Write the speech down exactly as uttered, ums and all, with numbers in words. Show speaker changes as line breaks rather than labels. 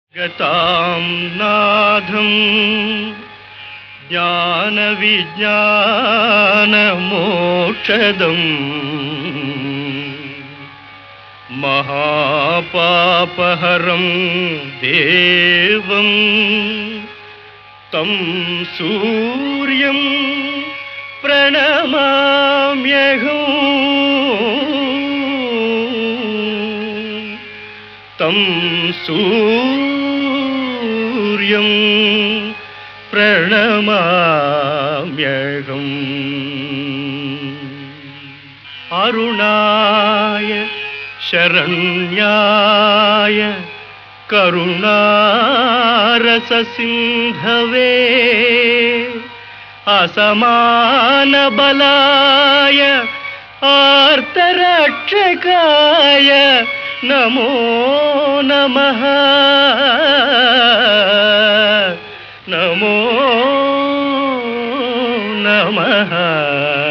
गतां नाधं ज्ञानविज्ञानमोक्षदं महापापहरं देवं तं सूर्यं प्रणमाम्यहम् तं सूर्यं प्रणमाम्यहम् अरुणाय शरण्याय करुणारससिन्धवे असमानबलाय आर्तरक्षकाय नमो नमः नमो नमः।